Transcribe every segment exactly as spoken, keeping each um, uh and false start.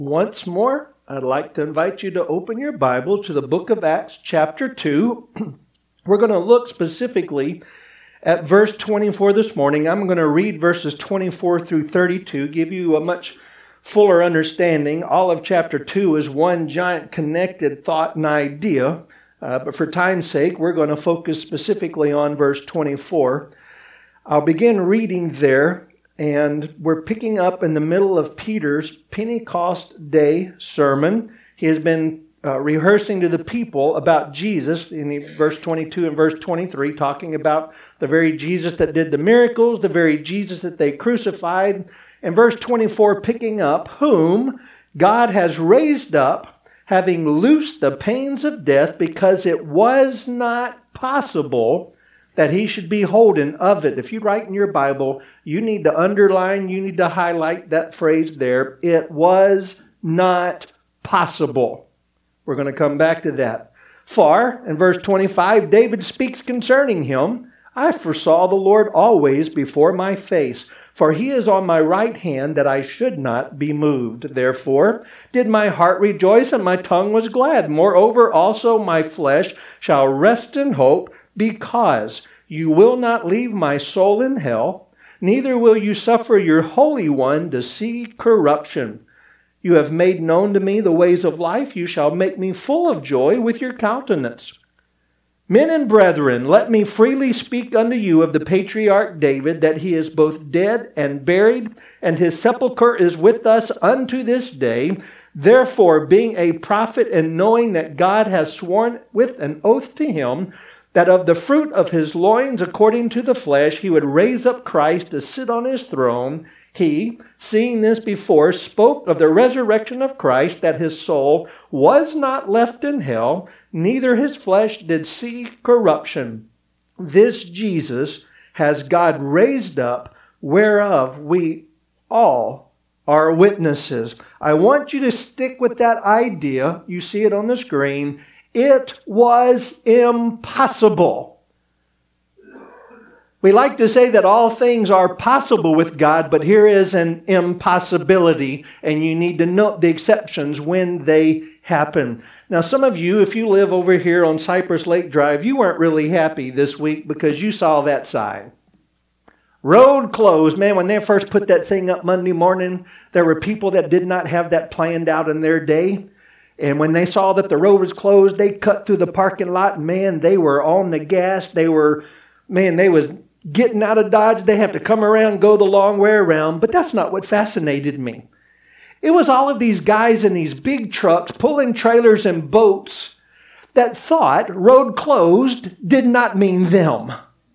Once more, I'd like to invite you to open your Bible to the book of Acts, chapter two. We're going to look specifically at verse twenty-four this morning. I'm going to read verses twenty-four through thirty-two, give you a much fuller understanding. All of chapter two is one giant connected thought and idea, uh, but for time's sake, we're going to focus specifically on verse twenty-four. I'll begin reading there. And we're picking up in the middle of Peter's Pentecost Day sermon. He has been uh, rehearsing to the people about Jesus in verse twenty-two and verse twenty-three, talking about the very Jesus that did the miracles, the very Jesus that they crucified. And verse twenty-four picking up, whom God has raised up, having loosed the pains of death, because it was not possible that he should be holden of it. If you write in your Bible, you need to underline, you need to highlight that phrase there. It was not possible. We're going to come back to that. For, in verse twenty-five, David speaks concerning him, I foresaw the Lord always before my face, for he is on my right hand, that I should not be moved. Therefore did my heart rejoice, and my tongue was glad. Moreover, also my flesh shall rest in hope, because you will not leave my soul in hell, neither will you suffer your Holy One to see corruption. You have made known to me the ways of life. You shall make me full of joy with your countenance. Men and brethren, let me freely speak unto you of the patriarch David, that he is both dead and buried, and his sepulchre is with us unto this day. Therefore, being a prophet, and knowing that God has sworn with an oath to him, that of the fruit of his loins, according to the flesh, he would raise up Christ to sit on his throne, he, seeing this before, spoke of the resurrection of Christ, that his soul was not left in hell, neither his flesh did see corruption. This Jesus has God raised up, whereof we all are witnesses. I want you to stick with that idea. You see it on the screen. It was impossible. We like to say that all things are possible with God, but here is an impossibility, and you need to note the exceptions when they happen. Now, some of you, if you live over here on Cypress Lake Drive, you weren't really happy this week because you saw that sign. Road closed. Man, when they first put that thing up Monday morning, there were people that did not have that planned out in their day. And when they saw that the road was closed, they cut through the parking lot. And man, they were on the gas. They were, man, they was getting out of Dodge. They have to come around, go the long way around. But that's not what fascinated me. It was all of these guys in these big trucks pulling trailers and boats that thought road closed did not mean them.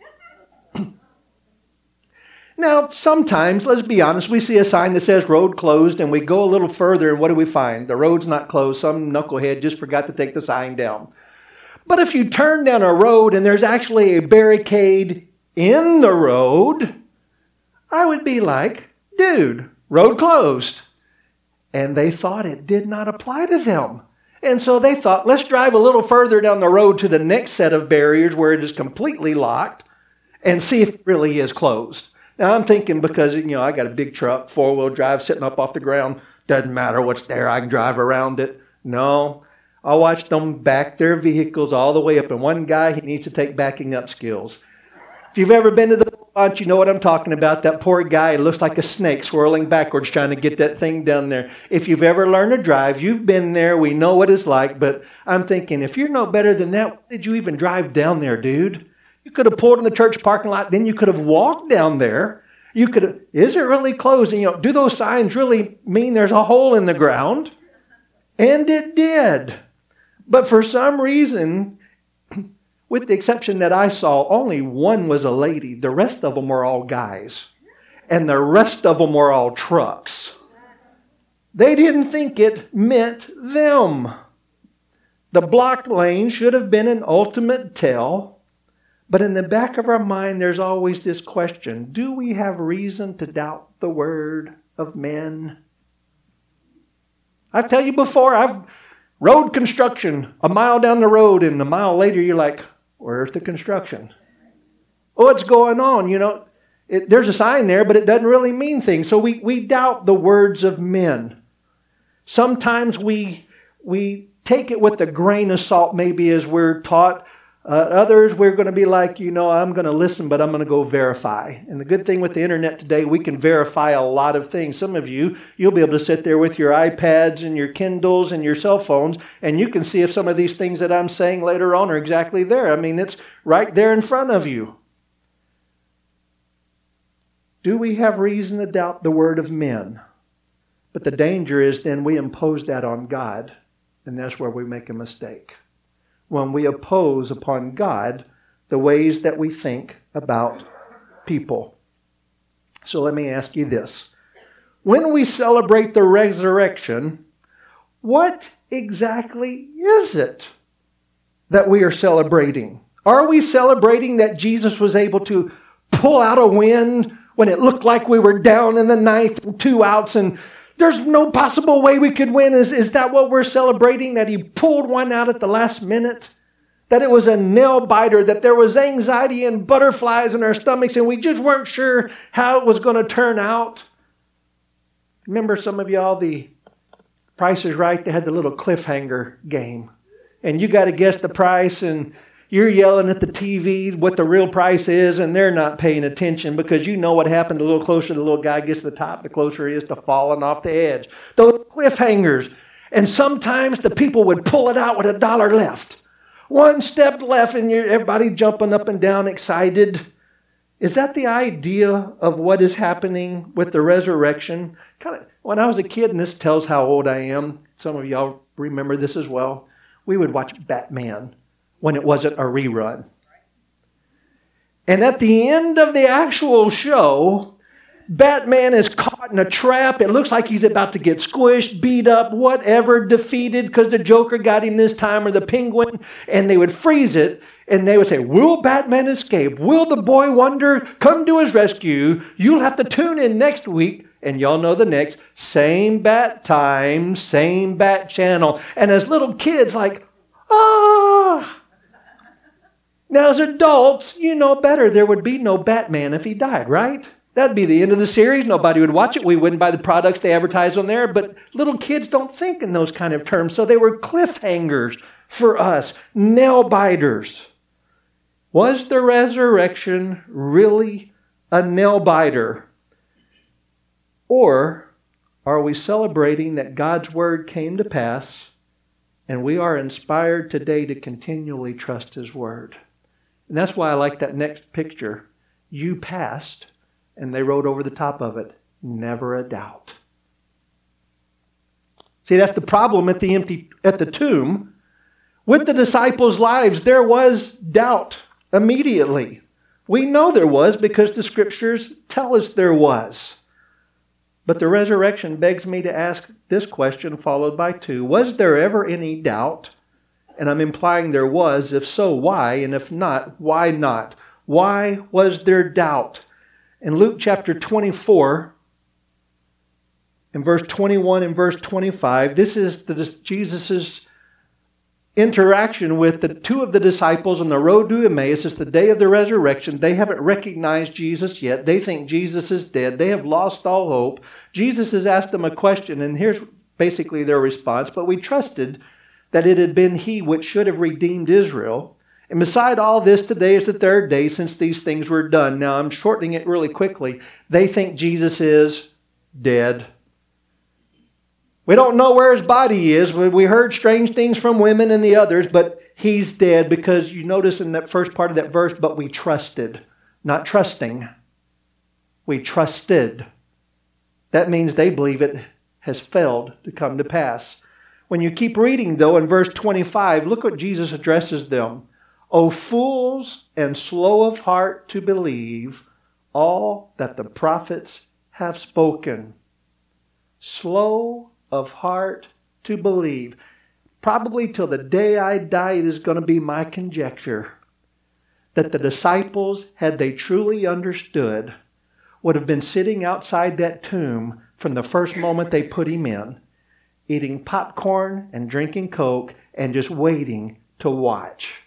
Now, sometimes, let's be honest, we see a sign that says road closed and we go a little further and what do we find? The road's not closed. Some knucklehead just forgot to take the sign down. But if you turn down a road and there's actually a barricade in the road, I would be like, dude, road closed. And they thought it did not apply to them. And so they thought, let's drive a little further down the road to the next set of barriers where it is completely locked and see if it really is closed. Now, I'm thinking because, you know, I got a big truck, four-wheel drive, sitting up off the ground. Doesn't matter what's there. I can drive around it. No. I watched them back their vehicles all the way up. And one guy, he needs to take backing up skills. If you've ever been to the launch, you know what I'm talking about. That poor guy looks like a snake swirling backwards trying to get that thing down there. If you've ever learned to drive, you've been there. We know what it's like. But I'm thinking, if you're no better than that, why did you even drive down there, dude? You could have pulled in the church parking lot, then you could have walked down there. You could have, is it really closed? And, you know, do those signs really mean there's a hole in the ground? And it did. But for some reason, with the exception that I saw, only one was a lady. The rest of them were all guys. And the rest of them were all trucks. They didn't think it meant them. The blocked lane should have been an ultimate tell. But in the back of our mind, there's always this question, do we have reason to doubt the word of men? I tell you before, I've road construction a mile down the road, and a mile later you're like, where's the construction? What's going on? You know, it, there's a sign there, but it doesn't really mean things. So we, we doubt the words of men. Sometimes we, we take it with a grain of salt, maybe as we're taught. Uh, others, we're going to be like, you know, I'm going to listen, but I'm going to go verify. And the good thing with the internet today, we can verify a lot of things. Some of you, you'll be able to sit there with your iPads and your Kindles and your cell phones, and you can see if some of these things that I'm saying later on are exactly there. I mean, it's right there in front of you. Do we have reason to doubt the word of men? But the danger is then we impose that on God, and that's where we make a mistake. When we oppose upon God the ways that we think about people. So let me ask you this. When we celebrate the resurrection, what exactly is it that we are celebrating? Are we celebrating that Jesus was able to pull out a win when it looked like we were down in the ninth and two outs and there's no possible way we could win? Is, is that what we're celebrating? That he pulled one out at the last minute? That it was a nail biter? That there was anxiety and butterflies in our stomachs and we just weren't sure how it was going to turn out? Remember some of y'all, the Price is Right, they had the little cliffhanger game. And you got to guess the price and you're yelling at the T V what the real price is, and they're not paying attention because you know what happened. A little closer the little guy gets to the top, the closer he is to falling off the edge. Those cliffhangers. And sometimes the people would pull it out with a dollar left. One step left, and you're, everybody jumping up and down excited. Is that the idea of what is happening with the resurrection? Kind of, when I was a kid, and this tells how old I am, some of y'all remember this as well, we would watch Batman when it wasn't a rerun. And at the end of the actual show, Batman is caught in a trap. It looks like he's about to get squished, beat up, whatever, defeated because the Joker got him this time or the Penguin. And they would freeze it and they would say, will Batman escape? Will the boy wonder come to his rescue? You'll have to tune in next week. And y'all know the next. Same bat time, same bat channel. And as little kids like, ah. Now, as adults, you know better. There would be no Batman if he died, right? That'd be the end of the series. Nobody would watch it. We wouldn't buy the products they advertise on there. But little kids don't think in those kind of terms. So they were cliffhangers for us, nail biters. Was the resurrection really a nail biter? Or are we celebrating that God's word came to pass and we are inspired today to continually trust his word? And that's why I like that next picture. You passed, and they wrote over the top of it, never a doubt. See, that's the problem at the empty at the tomb. With the disciples' lives, there was doubt immediately. We know there was because the scriptures tell us there was. But the resurrection begs me to ask this question, followed by two. Was there ever any doubt? And I'm implying there was. If so, why? And if not, why not? Why was there doubt? In Luke chapter twenty-four, in verse twenty-one and verse twenty-five, this is the, Jesus' interaction with the two of the disciples on the road to Emmaus. It's the day of the resurrection. They haven't recognized Jesus yet. They think Jesus is dead. They have lost all hope. Jesus has asked them a question, and here's basically their response. But we trusted that it had been he which should have redeemed Israel. And beside all this, today is the third day since these things were done. Now, I'm shortening it really quickly. They think Jesus is dead. We don't know where his body is. We heard strange things from women and the others, but he's dead because you notice in that first part of that verse, but we trusted. Not trusting. We trusted. That means they believe it has failed to come to pass. When you keep reading, though, in verse twenty-five, look what Jesus addresses them. O fools and slow of heart to believe all that the prophets have spoken. Slow of heart to believe. Probably till the day I die, it is going to be my conjecture that the disciples, had they truly understood, would have been sitting outside that tomb from the first moment they put him in, eating popcorn and drinking Coke and just waiting to watch.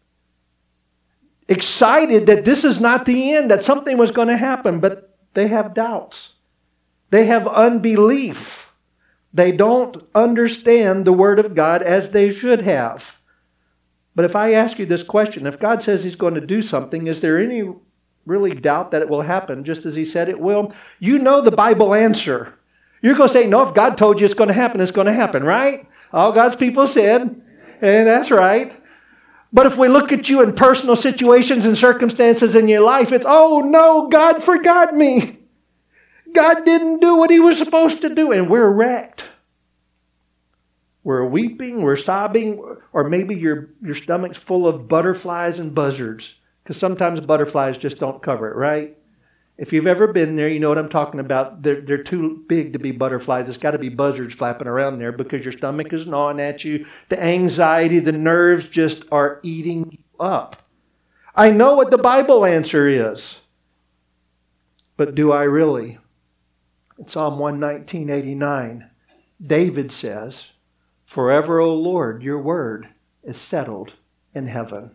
Excited that this is not the end, that something was going to happen, but they have doubts. They have unbelief. They don't understand the Word of God as they should have. But if I ask you this question, if God says He's going to do something, is there any really doubt that it will happen just as He said it will? You know the Bible answer. You're going to say, no, if God told you it's going to happen, it's going to happen, right? All God's people said, and that's right. But if we look at you in personal situations and circumstances in your life, it's, oh no, God forgot me. God didn't do what He was supposed to do, and we're wrecked. We're weeping, we're sobbing, or maybe your, your stomach's full of butterflies and buzzards, because sometimes butterflies just don't cover it, right? If you've ever been there, you know what I'm talking about. They're, they're too big to be butterflies. It's got to be buzzards flapping around there because your stomach is gnawing at you. The anxiety, the nerves just are eating you up. I know what the Bible answer is, but do I really? In Psalm one nineteen, eighty-nine, David says, "Forever, O Lord, your word is settled in heaven."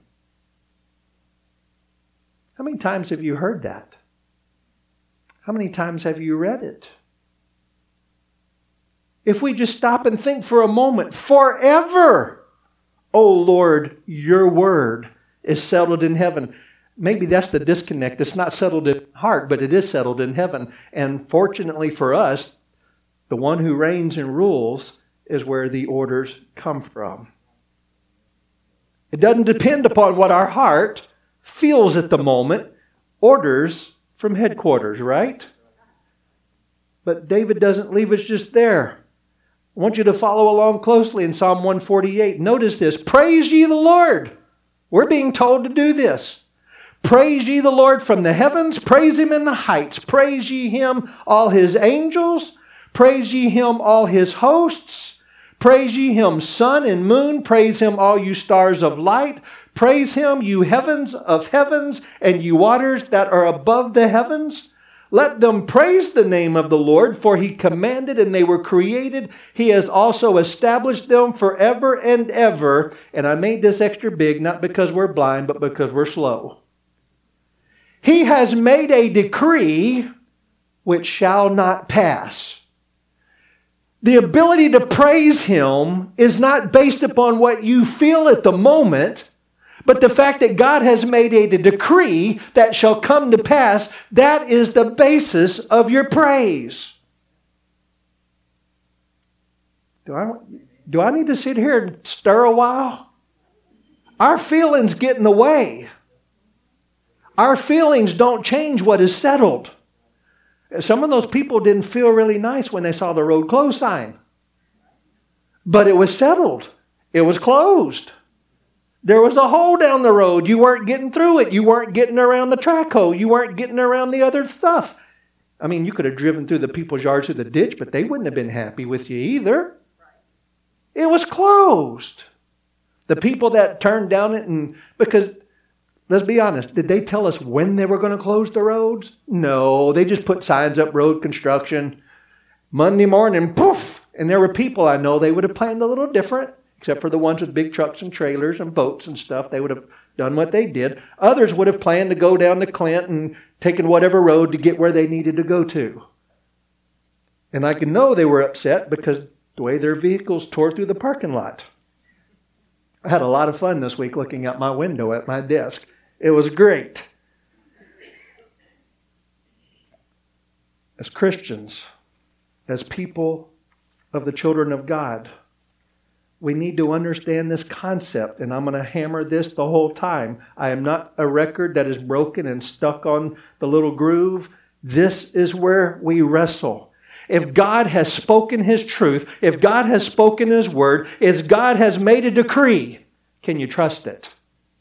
How many times have you heard that? How many times have you read it? If we just stop and think for a moment, forever, O Lord, your word is settled in heaven. Maybe that's the disconnect. It's not settled in heart, but it is settled in heaven. And fortunately for us, the one who reigns and rules is where the orders come from. It doesn't depend upon what our heart feels at the moment. Orders from headquarters, right? But David doesn't leave us just there. I want you to follow along closely in Psalm one forty-eight. Notice this. Praise ye the Lord. We're being told to do this. Praise ye the Lord from the heavens. Praise Him in the heights. Praise ye Him, all His angels. Praise ye Him, all His hosts. Praise ye Him, sun and moon. Praise Him, all you stars of light. Praise Him, you heavens of heavens, and you waters that are above the heavens. Let them praise the name of the Lord, for He commanded and they were created. He has also established them forever and ever. And I made this extra big, not because we're blind, but because we're slow. He has made a decree which shall not pass. The ability to praise Him is not based upon what you feel at the moment, but the fact that God has made a decree that shall come to pass, that is the basis of your praise. Do I, do I need to sit here and stir a while? Our feelings get in the way. Our feelings don't change what is settled. Some of those people didn't feel really nice when they saw the road closed sign. But it was settled. It was closed. There was a hole down the road. You weren't getting through it. You weren't getting around the track hole. You weren't getting around the other stuff. I mean, you could have driven through the people's yards through the ditch, but they wouldn't have been happy with you either. It was closed. The people that turned down it, and because, let's be honest, did they tell us when they were going to close the roads? No, they just put signs up, road construction. Monday morning, poof, and there were people I know, they would have planned a little different. Except for the ones with big trucks and trailers and boats and stuff. They would have done what they did. Others would have planned to go down to Clint and taken whatever road to get where they needed to go to. And I can know they were upset because the way their vehicles tore through the parking lot. I had a lot of fun this week looking out my window at my desk. It was great. As Christians, as people of the children of God, we need to understand this concept, and I'm going to hammer this the whole time. I am not a record that is broken and stuck on the little groove. This is where we wrestle. If God has spoken His truth, if God has spoken His word, if God has made a decree, can you trust it?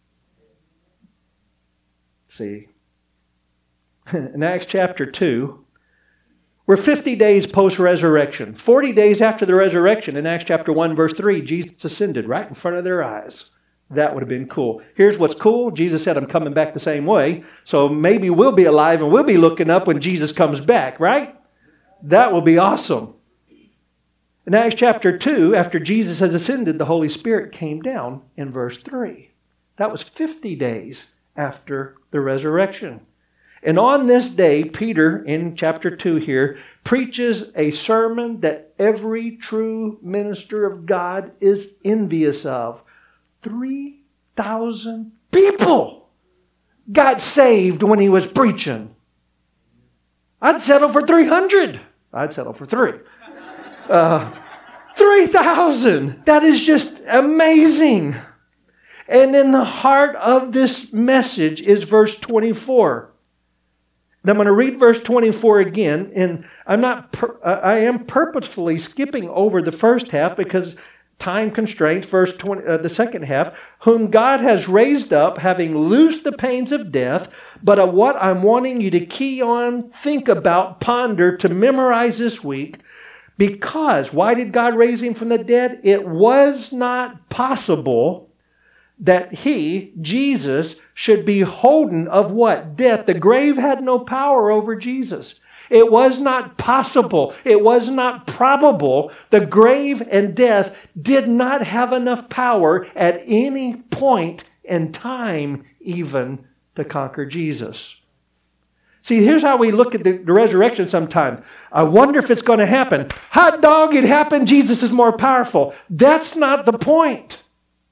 See, in Acts chapter two, we're fifty days post-resurrection. forty days after the resurrection, in Acts chapter one, verse three, Jesus ascended right in front of their eyes. That would have been cool. Here's what's cool. Jesus said, I'm coming back the same way. So maybe we'll be alive and we'll be looking up when Jesus comes back, right? That will be awesome. In Acts chapter two, after Jesus has ascended, the Holy Spirit came down in verse three. That was fifty days after the resurrection. And on this day, Peter, in chapter two here, preaches a sermon that every true minister of God is envious of. three thousand people got saved when he was preaching. I'd settle for three hundred. I'd settle for three. Uh, three thousand. That is just amazing. And in the heart of this message is verse twenty-four. And I'm going to read verse twenty-four again. And I'm not, pur- I am purposefully skipping over the first half because time constraints. Verse twenty, uh, the second half, whom God has raised up, having loosed the pains of death. But of what I'm wanting you to key on, think about, ponder, to memorize this week. Because, why did God raise him from the dead? It was not possible that he, Jesus, should be holden of what? Death. The grave had no power over Jesus. It was not possible. It was not probable. The grave and death did not have enough power at any point in time even to conquer Jesus. See, here's how we look at the, the resurrection sometimes. I wonder if it's going to happen. Hot dog, it happened. Jesus is more powerful. That's not the point.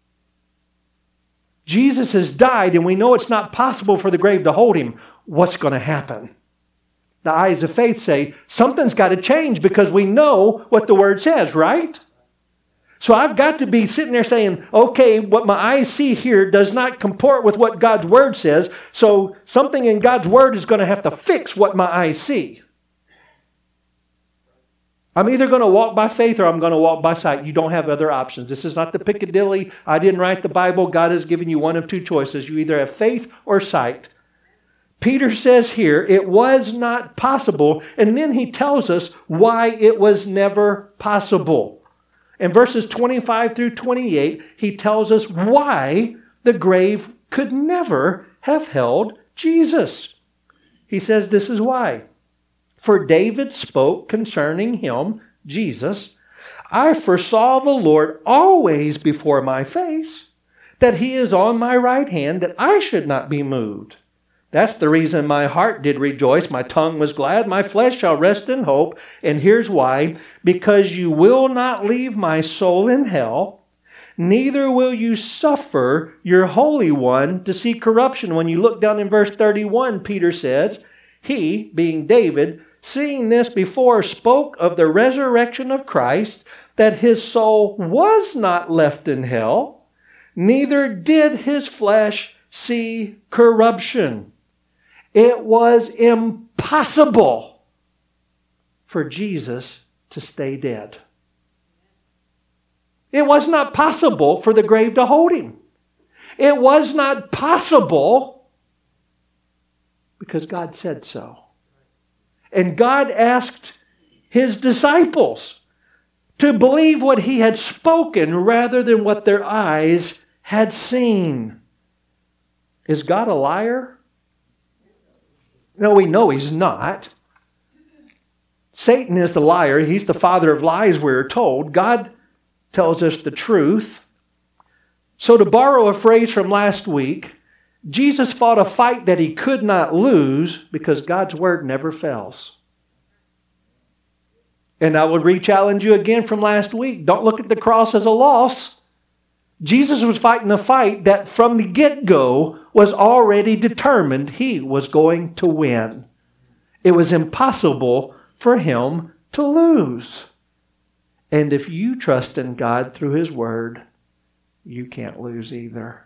Jesus has died, and we know it's not possible for the grave to hold him. What's going to happen? The eyes of faith say, something's got to change because we know what the Word says, right? So I've got to be sitting there saying, okay, what my eyes see here does not comport with what God's Word says, so something in God's Word is going to have to fix what my eyes see. I'm either going to walk by faith or I'm going to walk by sight. You don't have other options. This is not the Piccadilly. I didn't write the Bible. God has given you one of two choices. You either have faith or sight. Peter says here, it was not possible. And then he tells us why it was never possible. In verses twenty-five through twenty-eight, he tells us why the grave could never have held Jesus. He says this is why. For David spoke concerning him, Jesus, I foresaw the Lord always before my face, that he is on my right hand, that I should not be moved. That's the reason my heart did rejoice, my tongue was glad, my flesh shall rest in hope. And here's why. Because you will not leave my soul in hell, neither will you suffer your Holy One to see corruption. When you look down in verse thirty-one, Peter says, he, being David, seeing this before, spoke of the resurrection of Christ, that his soul was not left in hell, neither did his flesh see corruption. It was impossible for Jesus to stay dead. It was not possible for the grave to hold him. It was not possible because God said so. And God asked his disciples to believe what he had spoken rather than what their eyes had seen. Is God a liar? No, we know he's not. Satan is the liar. He's the father of lies, we're told. God tells us the truth. So to borrow a phrase from last week, Jesus fought a fight that he could not lose because God's word never fails. And I would re-challenge you again from last week. Don't look at the cross as a loss. Jesus was fighting a fight that from the get-go was already determined he was going to win. It was impossible for him to lose. And if you trust in God through his word, you can't lose either.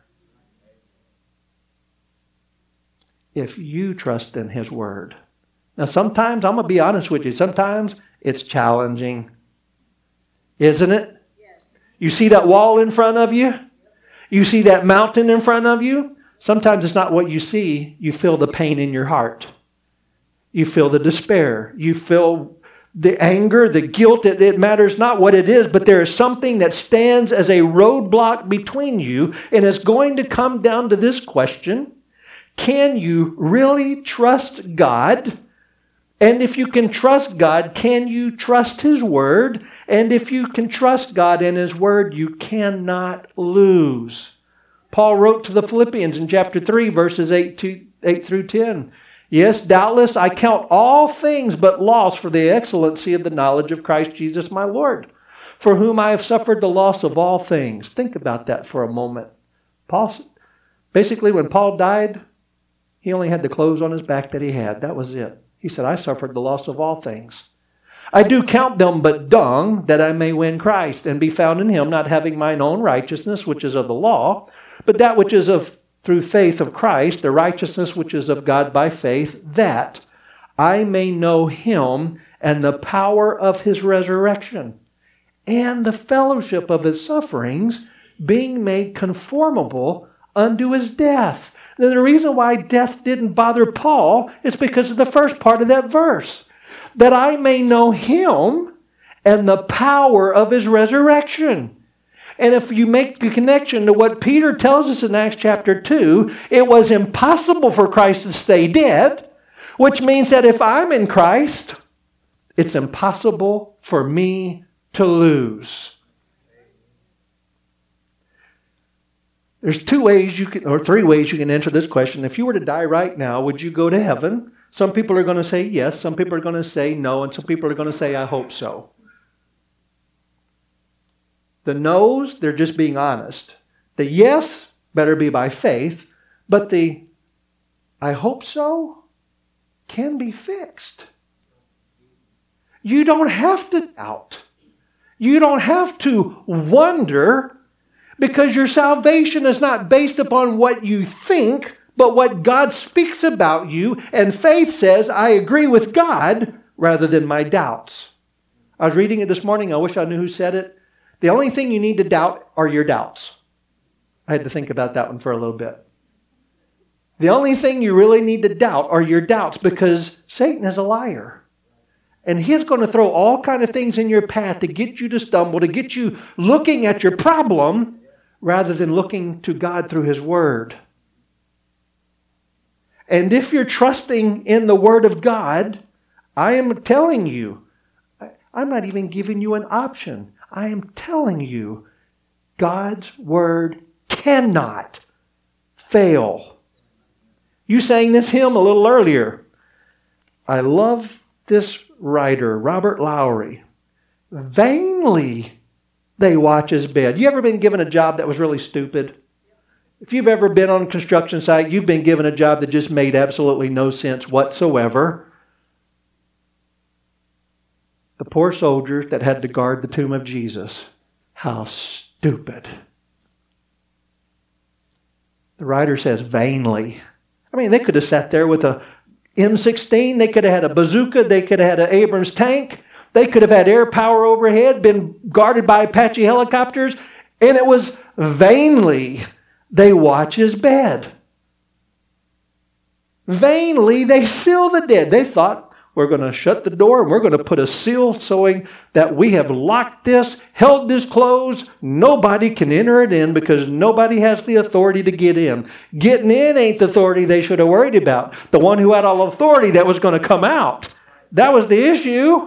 If you trust in his word. Now sometimes, I'm going to be honest with you, sometimes it's challenging. Isn't it? You see that wall in front of you? You see that mountain in front of you? Sometimes it's not what you see. You feel the pain in your heart. You feel the despair. You feel the anger, the guilt. It, it matters not what it is, but there is something that stands as a roadblock between you, and it's going to come down to this question. Can you really trust God? And if you can trust God, can you trust his word? And if you can trust God and his word, you cannot lose. Paul wrote to the Philippians in chapter three, verses eight, to, eight through ten. Yes, doubtless, I count all things but loss for the excellency of the knowledge of Christ Jesus my Lord, for whom I have suffered the loss of all things. Think about that for a moment. Paul, basically, when Paul died, he only had the clothes on his back that he had. That was it. He said, I suffered the loss of all things. I do count them but dung, that I may win Christ, and be found in him, not having mine own righteousness, which is of the law, but that which is of through faith of Christ, the righteousness which is of God by faith, that I may know him and the power of his resurrection, and the fellowship of his sufferings, being made conformable unto his death. Now, the reason why death didn't bother Paul is because of the first part of that verse. That I may know him and the power of his resurrection. And if you make the connection to what Peter tells us in Acts chapter two, it was impossible for Christ to stay dead, which means that if I'm in Christ, it's impossible for me to lose. There's two ways you can, or three ways you can answer this question. If you were to die right now, would you go to heaven? Some people are going to say yes, some people are going to say no, and some people are going to say, I hope so. The no's, they're just being honest. The yes better be by faith, but the I hope so can be fixed. You don't have to doubt. You don't have to wonder, because your salvation is not based upon what you think, but what God speaks about you. And faith says, I agree with God rather than my doubts. I was reading it this morning. I wish I knew who said it. The only thing you need to doubt are your doubts. I had to think about that one for a little bit. The only thing you really need to doubt are your doubts, because Satan is a liar. And he's going to throw all kind of things in your path to get you to stumble, to get you looking at your problem rather than looking to God through his word. And if you're trusting in the word of God, I am telling you, I'm not even giving you an option. I am telling you, God's word cannot fail. You sang this hymn a little earlier. I love this writer, Robert Lowry. Vainly they watch his bed. You ever been given a job that was really stupid? If you've ever been on a construction site, you've been given a job that just made absolutely no sense whatsoever. The poor soldiers that had to guard the tomb of Jesus. How stupid. The writer says vainly. I mean, they could have sat there with a M sixteen. They could have had a bazooka. They could have had an Abrams tank. They could have had air power overhead, been guarded by Apache helicopters. And it was vainly they watch his bed. Vainly they seal the dead. They thought, we're going to shut the door and we're going to put a seal showing that we have locked this, held this closed. Nobody can enter it in because nobody has the authority to get in. Getting in ain't the authority they should have worried about. The one who had all authority that was going to come out. That was the issue.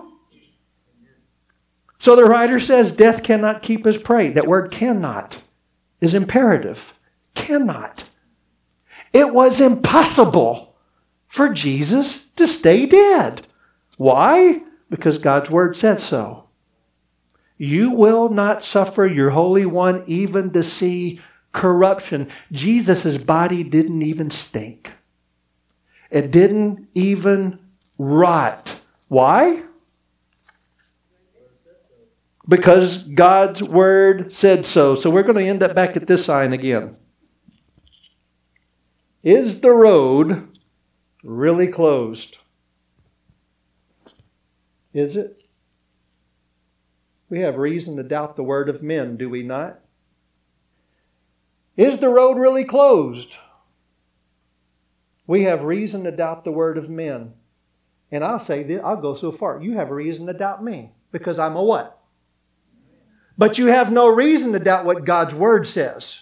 So the writer says death cannot keep his prey. That word cannot is imperative. Cannot. It was impossible for Jesus to stay dead. Why? Because God's word said so. You will not suffer your Holy One even to see corruption. Jesus' body didn't even stink. It didn't even rot. Why? Because God's word said so. So we're going to end up back at this sign again. Is the road really closed? Is it? We have reason to doubt the word of men, do we not? Is the road really closed? We have reason to doubt the word of men. And I'll say this, I'll go so far. You have reason to doubt me because I'm a what? But you have no reason to doubt what God's word says.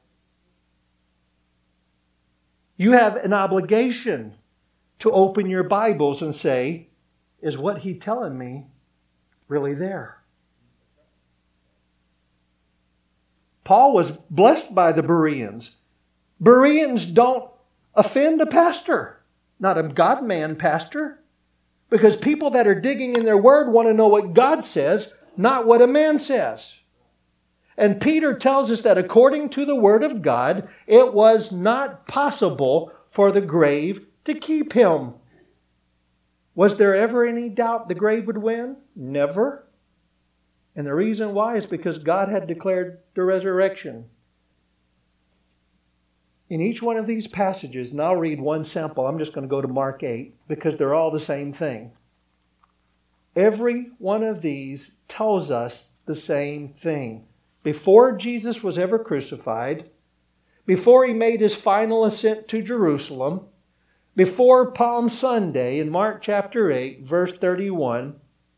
You have an obligation to open your Bibles and say, is what He telling me really there? Paul was blessed by the Bereans. Bereans don't offend a pastor. not a God-man pastor. Because people that are digging in their word want to know what God says, not what a man says. And Peter tells us that according to the word of God, it was not possible for the grave to keep him. Was there ever any doubt the grave would win? Never. And the reason why is because God had declared the resurrection. In each one of these passages, and I'll read one sample, I'm just going to go to Mark eight, because they're all the same thing. Every one of these tells us the same thing. Before Jesus was ever crucified, before he made his final ascent to Jerusalem, before Palm Sunday in Mark chapter eight, verse thirty-one,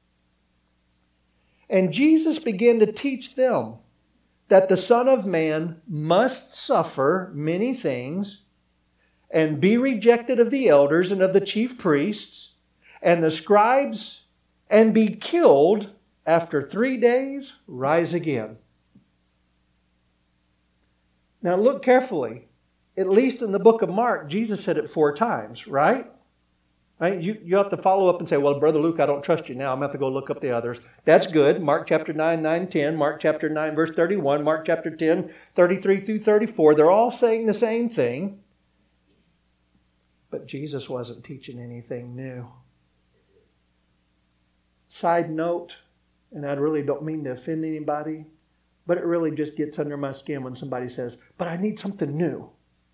and Jesus began to teach them that the Son of Man must suffer many things and be rejected of the elders and of the chief priests and the scribes and be killed, after three days rise again. Now look carefully. At least in the book of Mark, Jesus said it four times, right? Right? You, you have to follow up and say, well, Brother Luke, I don't trust you now. I'm going to have to go look up the others. That's good. Mark chapter nine, nine, ten. Mark chapter nine, verse thirty-one. Mark chapter ten, thirty-three through thirty-four. They're all saying the same thing. But Jesus wasn't teaching anything new. Side note, and I really don't mean to offend anybody, but it really just gets under my skin when somebody says, but I need something new.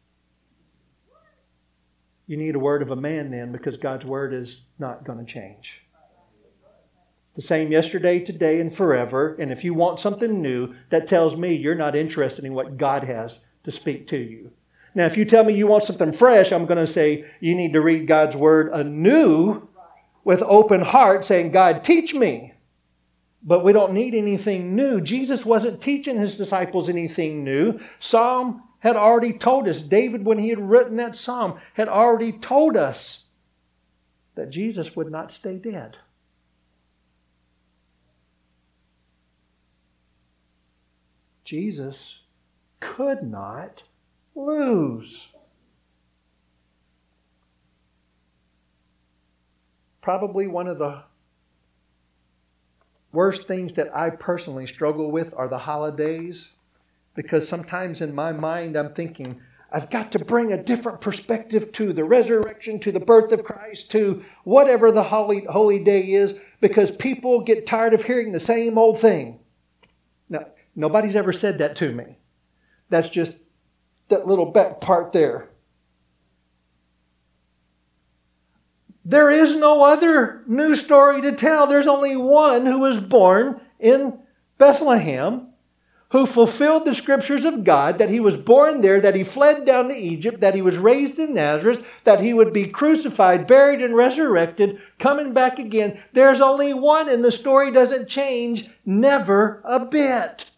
You need a word of a man then, because God's word is not going to change. It's the same yesterday, today, and forever. And if you want something new, that tells me you're not interested in what God has to speak to you. Now, if you tell me you want something fresh, I'm going to say you need to read God's word anew with open heart, saying, God, teach me. But we don't need anything new. Jesus wasn't teaching his disciples anything new. Psalm had already told us, David, when he had written that psalm, had already told us that Jesus would not stay dead. Jesus could not lose. Probably one of the worst things that I personally struggle with are the holidays. Because sometimes in my mind I'm thinking, I've got to bring a different perspective to the resurrection, to the birth of Christ, to whatever the holy, holy day is, because people get tired of hearing the same old thing. Now, nobody's ever said that to me. That's just that little back part there. There is no other new story to tell. There's only one who was born in Bethlehem, who fulfilled the scriptures of God, that he was born there, that he fled down to Egypt, that he was raised in Nazareth, that he would be crucified, buried, and resurrected, coming back again. There's only one, and the story doesn't change, never a bit.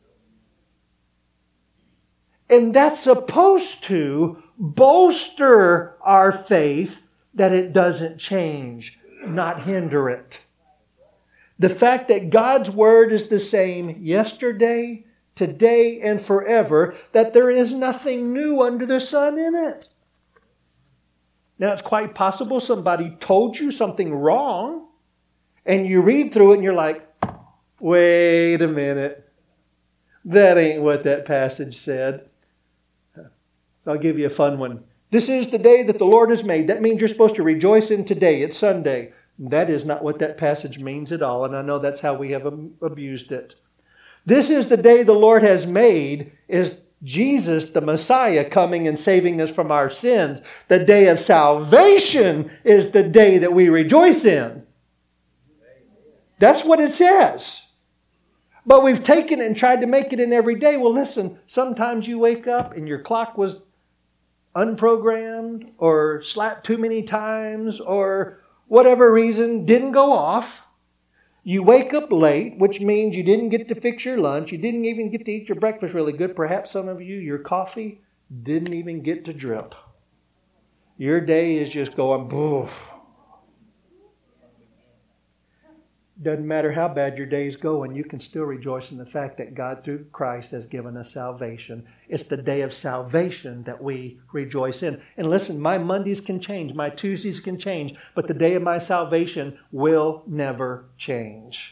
And that's supposed to bolster our faith that it doesn't change, not hinder it. The fact that God's word is the same yesterday, today, and forever, that there is nothing new under the sun in it. Now, it's quite possible somebody told you something wrong, and you read through it and you're like, wait a minute. That ain't what that passage said. I'll give you a fun one. This is the day that the Lord has made. That means you're supposed to rejoice in today. It's Sunday. That is not what that passage means at all, and I know that's how we have abused it. This is the day the Lord has made, is Jesus, the Messiah, coming and saving us from our sins. The day of salvation is the day that we rejoice in. That's what it says. But we've taken it and tried to make it in every day. Well, listen, sometimes you wake up and your clock was unprogrammed or slapped too many times or whatever reason, didn't go off. You wake up late, which means you didn't get to fix your lunch. You didn't even get to eat your breakfast really good. Perhaps some of you, your coffee didn't even get to drip. Your day is just going, boof. Doesn't matter how bad your day's going, you can still rejoice in the fact that God through Christ has given us salvation. It's the day of salvation that we rejoice in. And listen, my Mondays can change, my Tuesdays can change, but the day of my salvation will never change.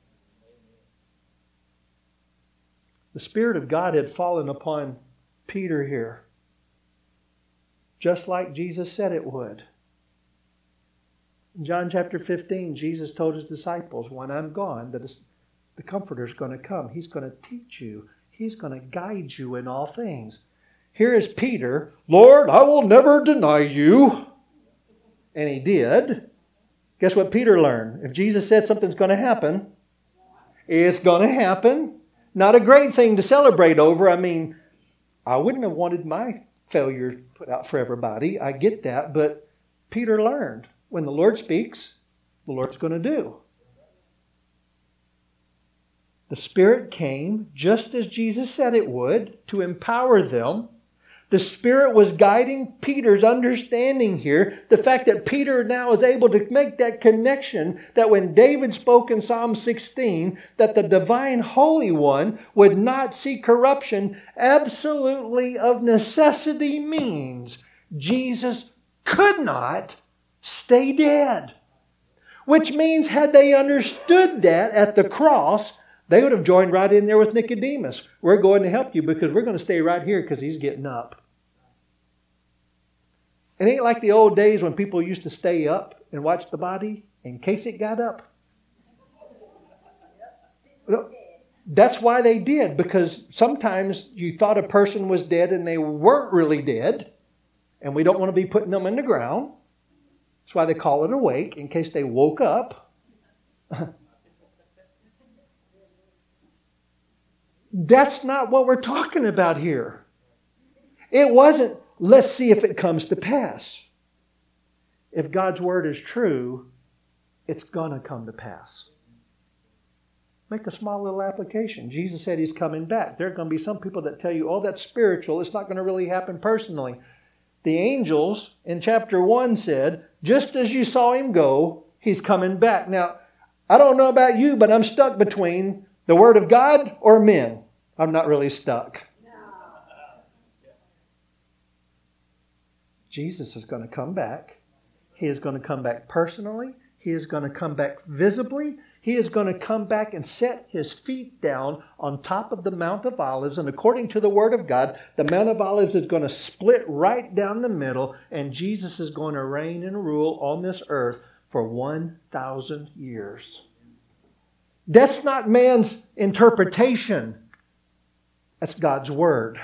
The Spirit of God had fallen upon Peter here, just like Jesus said it would. In John chapter fifteen, Jesus told his disciples, when I'm gone, that the Comforter's going to come. He's going to teach you. He's going to guide you in all things. Here is Peter, Lord, I will never deny you. And he did. Guess what Peter learned? If Jesus said something's going to happen, it's going to happen. Not a great thing to celebrate over. I mean, I wouldn't have wanted my failure put out for everybody. I get that. But Peter learned. When the Lord speaks, the Lord's going to do. The Spirit came just as Jesus said it would to empower them. The Spirit was guiding Peter's understanding here. The fact that Peter now is able to make that connection that when David spoke in Psalm sixteen that the divine Holy One would not see corruption, absolutely of necessity means Jesus could not stay dead. Which means had they understood that at the cross, they would have joined right in there with Nicodemus. We're going to help you because we're going to stay right here because he's getting up. It ain't like the old days when people used to stay up and watch the body in case it got up. That's why they did, because sometimes you thought a person was dead and they weren't really dead, and we don't want to be putting them in the ground. That's why they call it awake, in case they woke up. That's not what we're talking about here. It wasn't, let's see if it comes to pass. If God's word is true, it's going to come to pass. Make a small little application. Jesus said he's coming back. There are going to be some people that tell you, oh, that's spiritual. It's not going to really happen personally. The angels in chapter one said, just as you saw him go, he's coming back. Now, I don't know about you, but I'm stuck between the Word of God or men. I'm not really stuck. No. Jesus is going to come back. He is going to come back personally. He is going to come back visibly. He is going to come back and set his feet down on top of the Mount of Olives. And according to the Word of God, the Mount of Olives is going to split right down the middle. And Jesus is going to reign and rule on this earth for one thousand years. That's not man's interpretation. That's God's Word.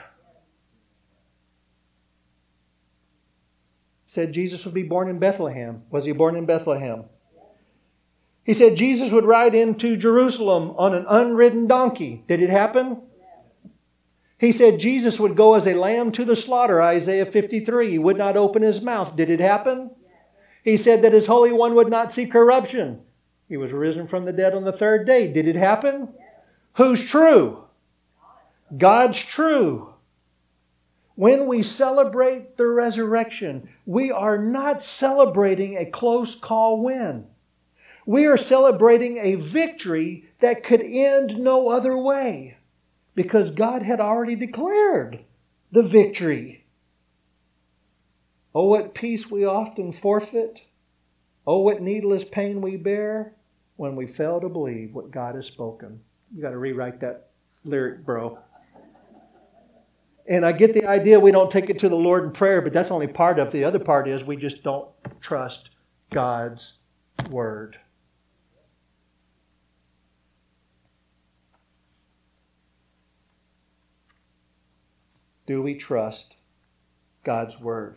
Said Jesus would be born in Bethlehem. Was he born in Bethlehem? He said Jesus would ride into Jerusalem on an unridden donkey. Did it happen? He said Jesus would go as a lamb to the slaughter, Isaiah fifty-three. He would not open his mouth. Did it happen? He said that his Holy One would not see corruption. He was risen from the dead on the third day. Did it happen? Who's true? God's true. When we celebrate the resurrection, we are not celebrating a close call win. We are celebrating a victory that could end no other way, because God had already declared the victory. Oh, what peace we often forfeit. Oh, what needless pain we bear when we fail to believe what God has spoken. You got to rewrite that lyric, bro. And I get the idea we don't take it to the Lord in prayer, but that's only part of it. The other part is we just don't trust God's Word. Do we trust God's Word?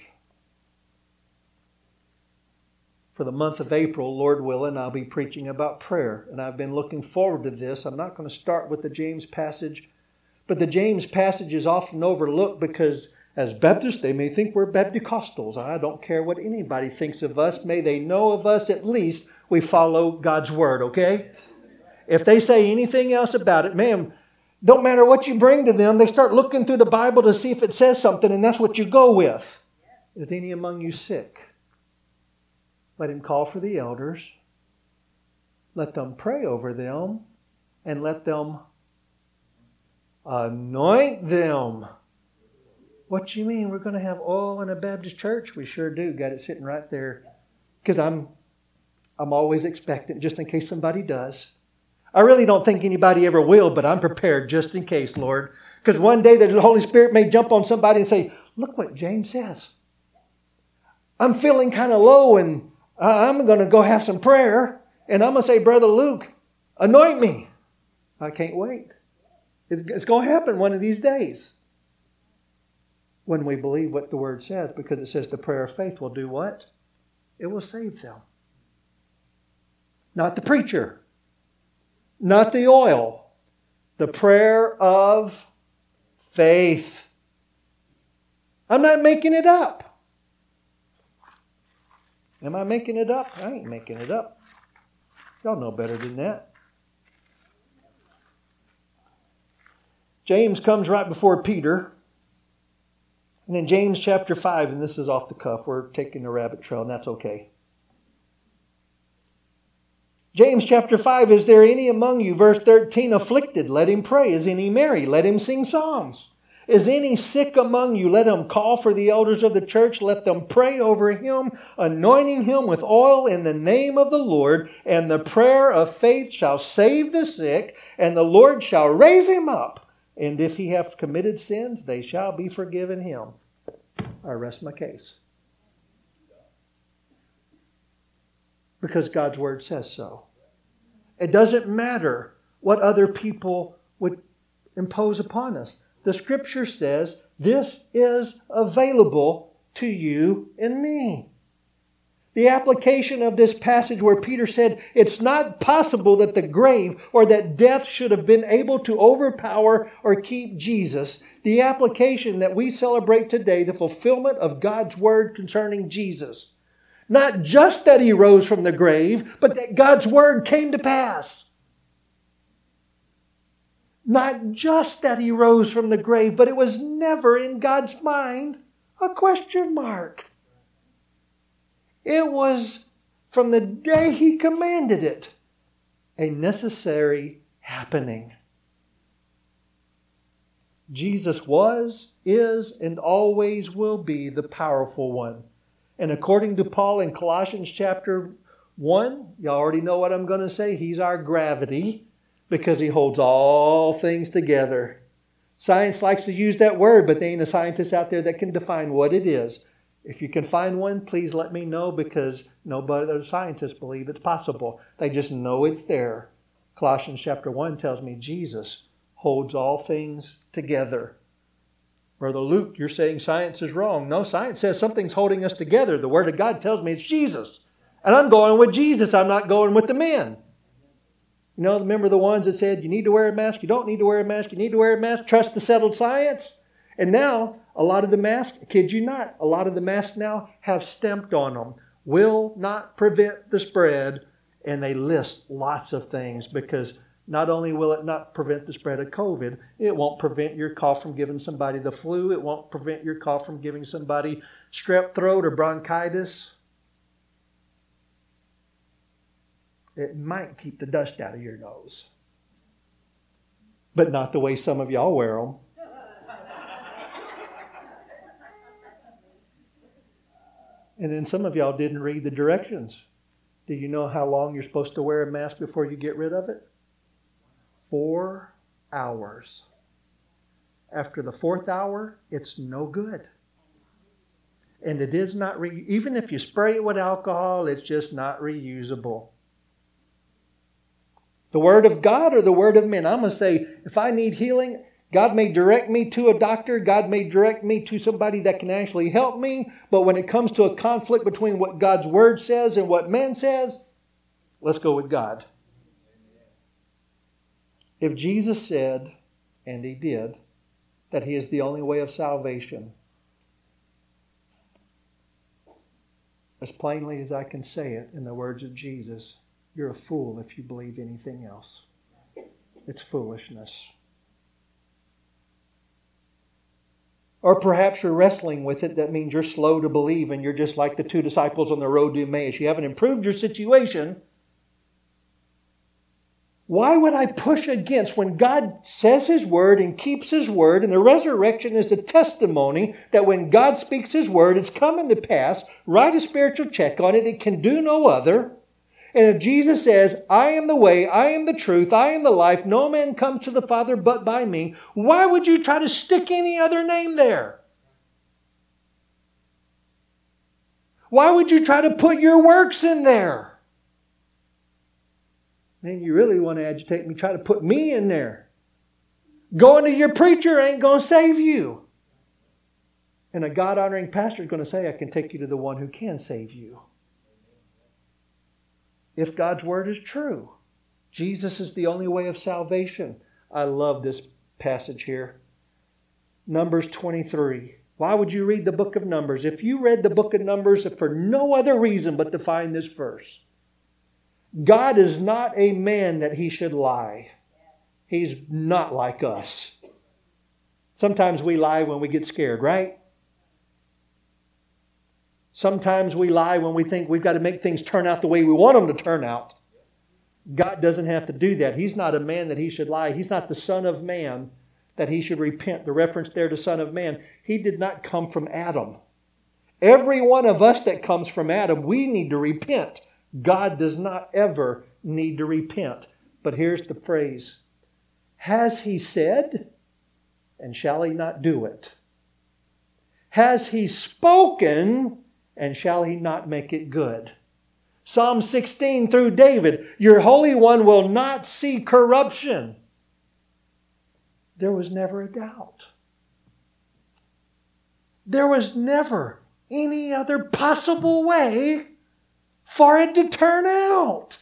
For the month of April, Lord willing, I'll be preaching about prayer. And I've been looking forward to this. I'm not going to start with the James passage. But the James passage is often overlooked because as Baptists, they may think we're Bapticostals. I don't care what anybody thinks of us. May they know of us at least we follow God's Word, okay? If they say anything else about it, ma'am, don't matter what you bring to them, they start looking through the Bible to see if it says something, and that's what you go with. Is any among you sick? Let him call for the elders. let them pray over them, and let them anoint them. What do you mean we're going to have oil in a Baptist church? We sure do. Got it sitting right there. Because I'm, I'm always expectant just in case somebody does. I really don't think anybody ever will, but I'm prepared just in case, Lord. Because one day the Holy Spirit may jump on somebody and say, look what James says. I'm feeling kind of low and I'm going to go have some prayer. And I'm going to say, Brother Luke, anoint me. I can't wait. It's going to happen one of these days. When we believe what the Word says, because it says the prayer of faith will do what? It will save them. Not the preacher. Not the oil. The prayer of faith. I'm not making it up. Am I making it up? I ain't making it up. Y'all know better than that. James comes right before Peter. And in James chapter five, and this is off the cuff, we're taking the rabbit trail, and that's okay. James chapter five, is there any among you, verse thirteen, afflicted? Let him pray. Is any merry? Let him sing psalms. Is any sick among you? Let him call for the elders of the church. Let them pray over him, anointing him with oil in the name of the Lord. And the prayer of faith shall save the sick, and the Lord shall raise him up. And if he have committed sins, they shall be forgiven him. I rest my case. Because God's Word says so. It doesn't matter what other people would impose upon us. The Scripture says this is available to you and me. The application of this passage where Peter said it's not possible that the grave or that death should have been able to overpower or keep Jesus. The application that we celebrate today, the fulfillment of God's Word concerning Jesus. Not just that He rose from the grave, but that God's Word came to pass. Not just that He rose from the grave, but it was never in God's mind a question mark. It was, from the day He commanded it, a necessary happening. Jesus was, is, and always will be the powerful one. And according to Paul in Colossians chapter one, you already know what I'm going to say. He's our gravity because He holds all things together. Science likes to use that word, but there ain't a scientist out there that can define what it is. If you can find one, please let me know, because nobody, the scientists believe it's possible. They just know it's there. Colossians chapter one tells me Jesus holds all things together. Brother Luke, you're saying science is wrong. No, science says something's holding us together. The Word of God tells me it's Jesus. And I'm going with Jesus. I'm not going with the men. You know, remember the ones that said, you need to wear a mask, you don't need to wear a mask, you need to wear a mask, trust the settled science. And now, a lot of the masks, kid you not, a lot of the masks now have stamped on them, will not prevent the spread, and they list lots of things, because not only will it not prevent the spread of COVID, it won't prevent your cough from giving somebody the flu, it won't prevent your cough from giving somebody strep throat or bronchitis. It might keep the dust out of your nose, but not the way some of y'all wear them. And then some of y'all didn't read the directions. Do you know how long you're supposed to wear a mask before you get rid of it? Four hours. After the fourth hour, it's no good. And it is not, re- even if you spray it with alcohol, it's just not reusable. The Word of God or the Word of men? I'm going to say, if I need healing, God may direct me to a doctor. God may direct me to somebody that can actually help me. But when it comes to a conflict between what God's Word says and what man says, let's go with God. If Jesus said, and He did, that He is the only way of salvation, as plainly as I can say it in the words of Jesus, you're a fool if you believe anything else. It's foolishness. Or perhaps you're wrestling with it. That means you're slow to believe and you're just like the two disciples on the road to Emmaus. You haven't improved your situation, Why would I push against when God says His word and keeps His word, and the resurrection is a testimony that when God speaks His word, it's coming to pass. Write a spiritual check on it. It can do no other. And if Jesus says, I am the way, I am the truth, I am the life, no man comes to the Father but by me, why would you try to stick any other name there? Why would you try to put your works in there? Man, you really want to agitate me, try to put me in there. Going to your preacher ain't going to save you. And a God-honoring pastor is going to say, I can take you to the one who can save you. If God's word is true, Jesus is the only way of salvation. I love this passage here. Numbers twenty-three. Why would you read the book of Numbers? If you read the book of Numbers for no other reason but to find this verse. God is not a man that He should lie. He's not like us. Sometimes we lie when we get scared, right? Sometimes we lie when we think we've got to make things turn out the way we want them to turn out. God doesn't have to do that. He's not a man that He should lie. He's not the Son of Man that He should repent. The reference there to Son of Man. He did not come from Adam. Every one of us that comes from Adam, we need to repent. God does not ever need to repent. But here's the phrase. Has He said, and shall He not do it? Has He spoken, and shall He not make it good? Psalm sixteen through David, your Holy One will not see corruption. There was never a doubt. There was never any other possible way for it to turn out.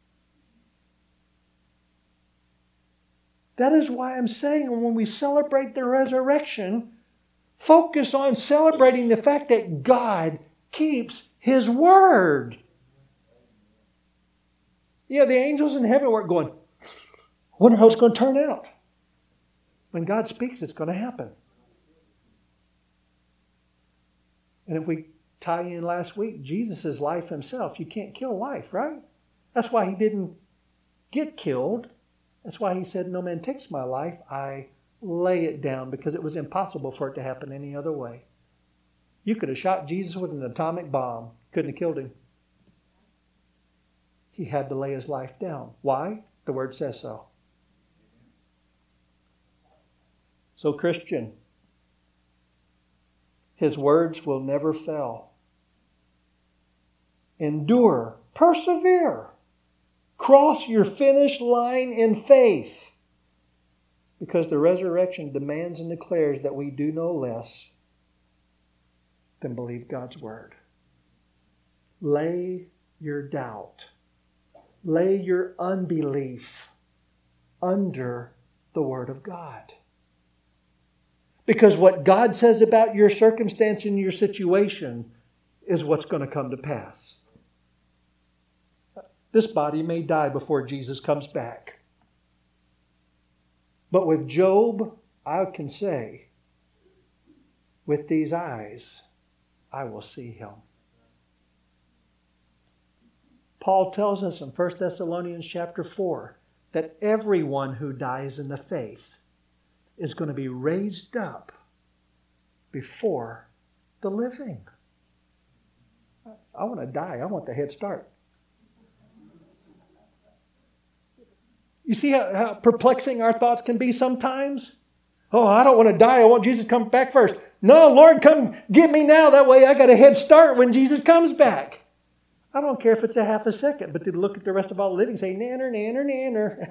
That is why I'm saying when we celebrate the resurrection, focus on celebrating the fact that God keeps His word. Yeah, the angels in heaven weren't going, I wonder how it's going to turn out. When God speaks, it's going to happen. And if we tie in last week, Jesus' life Himself, you can't kill life, right? That's why He didn't get killed. That's why He said, no man takes my life, I lay it down, because it was impossible for it to happen any other way. You could have shot Jesus with an atomic bomb. Couldn't have killed Him. He had to lay His life down. Why? The Word says so. So, Christian, His words will never fail. Endure, persevere, cross your finish line in faith, because the resurrection demands and declares that we do no less than believe God's word. Lay your doubt, lay your unbelief under the word of God. Because what God says about your circumstance and your situation is what's going to come to pass. This body may die before Jesus comes back. But with Job, I can say, with these eyes, I will see Him. Paul tells us in First Thessalonians chapter four that everyone who dies in the faith is going to be raised up before the living. I want to die. I want the head start. You see how, how perplexing our thoughts can be sometimes? Oh, I don't want to die. I want Jesus to come back first. No, Lord, come get me now. That way I got a head start when Jesus comes back. I don't care if it's a half a second, but to look at the rest of all the living and say, nanner, nanner, nanner.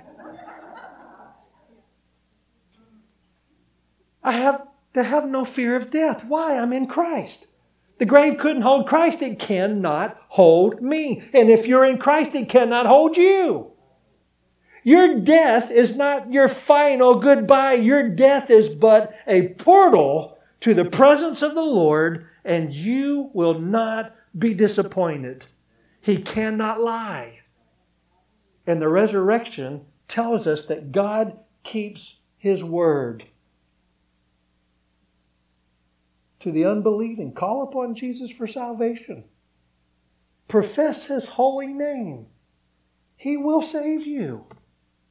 I have to have no fear of death. Why? I'm in Christ. The grave couldn't hold Christ. It cannot hold me. And if you're in Christ, it cannot hold you. Your death is not your final goodbye. Your death is but a portal to the presence of the Lord, and you will not be disappointed. He cannot lie. And the resurrection tells us that God keeps His word. To the unbelieving, call upon Jesus for salvation. Profess His holy name. He will save you.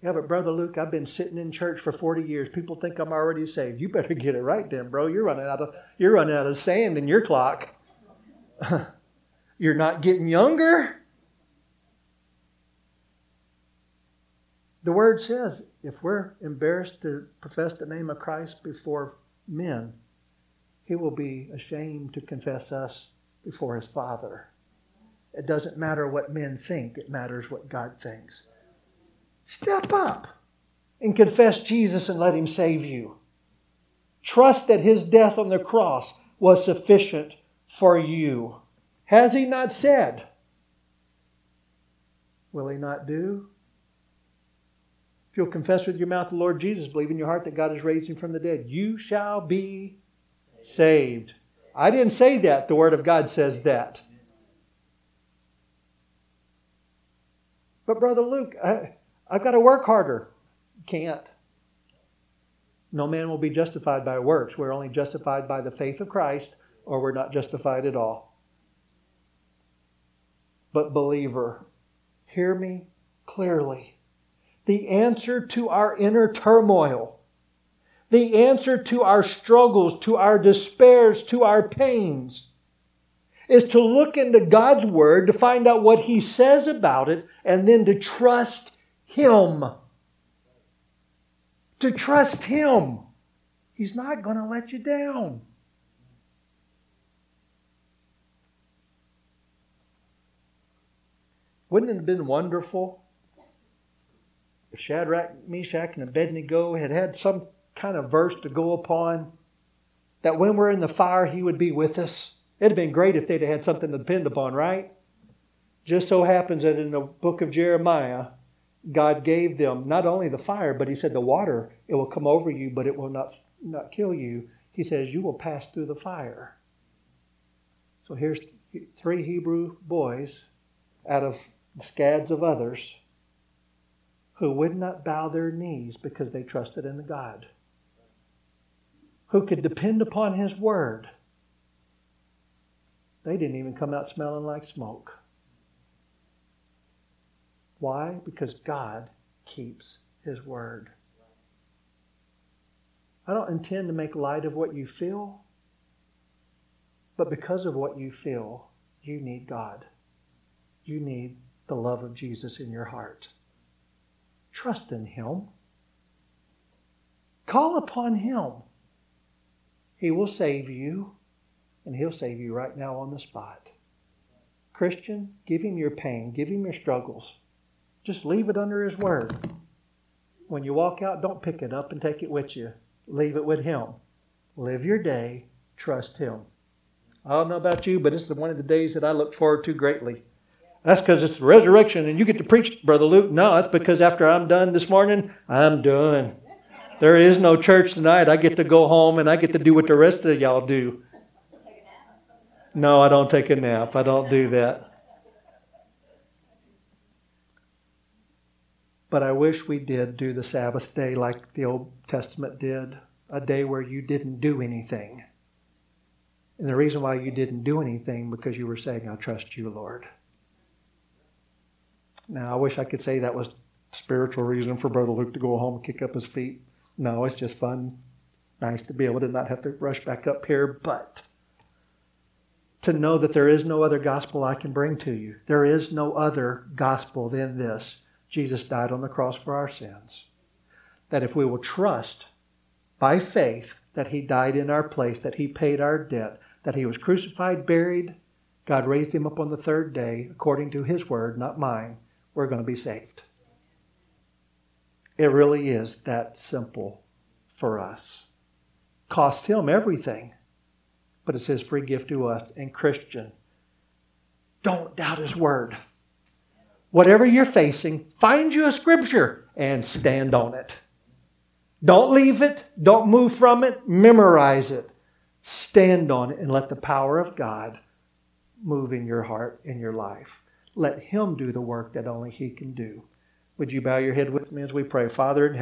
Yeah, but Brother Luke, I've been sitting in church for forty years. People think I'm already saved. You better get it right then, bro. You're running out of, you're running out of sand in your clock. You're not getting younger. The Word says if we're embarrassed to profess the name of Christ before men, He will be ashamed to confess us before His Father. It doesn't matter what men think. It matters what God thinks. Step up and confess Jesus and let Him save you. Trust that His death on the cross was sufficient for you. Has He not said? Will He not do? If you'll confess with your mouth the Lord Jesus, believe in your heart that God has raised Him from the dead, you shall be saved. I didn't say that. The Word of God says that. But Brother Luke, I, I've got to work harder. Can't. No man will be justified by works. We're only justified by the faith of Christ, or we're not justified at all. But believer, hear me clearly. The answer to our inner turmoil, the answer to our struggles, to our despairs, to our pains, is to look into God's Word to find out what He says about it and then to trust Him. To trust Him. He's not going to let you down. Wouldn't it have been wonderful if Shadrach, Meshach, and Abednego had had some kind of verse to go upon, that when we're in the fire, He would be with us? It'd have been great if they'd have had something to depend upon, right? Just so happens that in the book of Jeremiah, God gave them not only the fire, but He said the water, it will come over you, but it will not, not kill you. He says you will pass through the fire. So here's three Hebrew boys out of the scads of others who would not bow their knees because they trusted in the God, who could depend upon His Word. They didn't even come out smelling like smoke. Why? Because God keeps His Word. I don't intend to make light of what you feel, but because of what you feel, you need God. You need the love of Jesus in your heart. Trust in Him. Call upon Him. He will save you, and He'll save you right now on the spot. Christian, give Him your pain. Give Him your struggles. Just leave it under His Word. When you walk out, don't pick it up and take it with you. Leave it with Him. Live your day. Trust Him. I don't know about you, but this is one of the days that I look forward to greatly. That's because it's the resurrection and you get to preach, Brother Luke. No, that's because after I'm done this morning, I'm done. There is no church tonight. I get to go home and I get to do what the rest of y'all do. No, I don't take a nap. I don't do that. But I wish we did do the Sabbath day like the Old Testament did. A day where you didn't do anything. And the reason why you didn't do anything because you were saying, I trust you, Lord. Now, I wish I could say that was spiritual reason for Brother Luke to go home and kick up his feet. No, it's just fun. Nice to be able to not have to rush back up here. But to know that there is no other gospel I can bring to you. There is no other gospel than this. Jesus died on the cross for our sins. That if we will trust by faith that He died in our place, that He paid our debt, that He was crucified, buried, God raised Him up on the third day, according to His word, not mine, we're going to be saved. It really is that simple for us. Cost Him everything, but it's His free gift to us. And Christian, don't doubt His word. Whatever you're facing, find you a scripture and stand on it. Don't leave it. Don't move from it. Memorize it. Stand on it and let the power of God move in your heart, in your life. Let Him do the work that only He can do. Would you bow your head with me as we pray? Father in heaven,